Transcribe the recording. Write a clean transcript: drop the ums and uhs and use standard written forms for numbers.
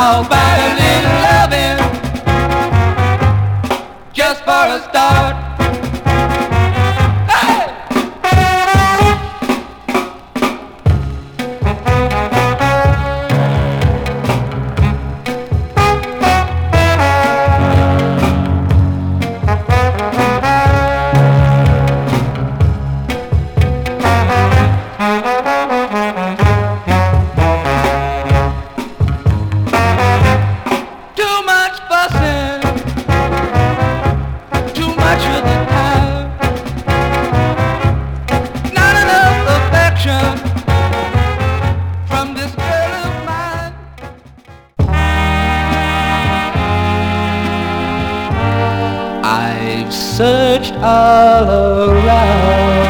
How about a little loving, just for a start? Hey! Too much fussing, too much of the time, not enough affection from this girl of mine. I've searched all around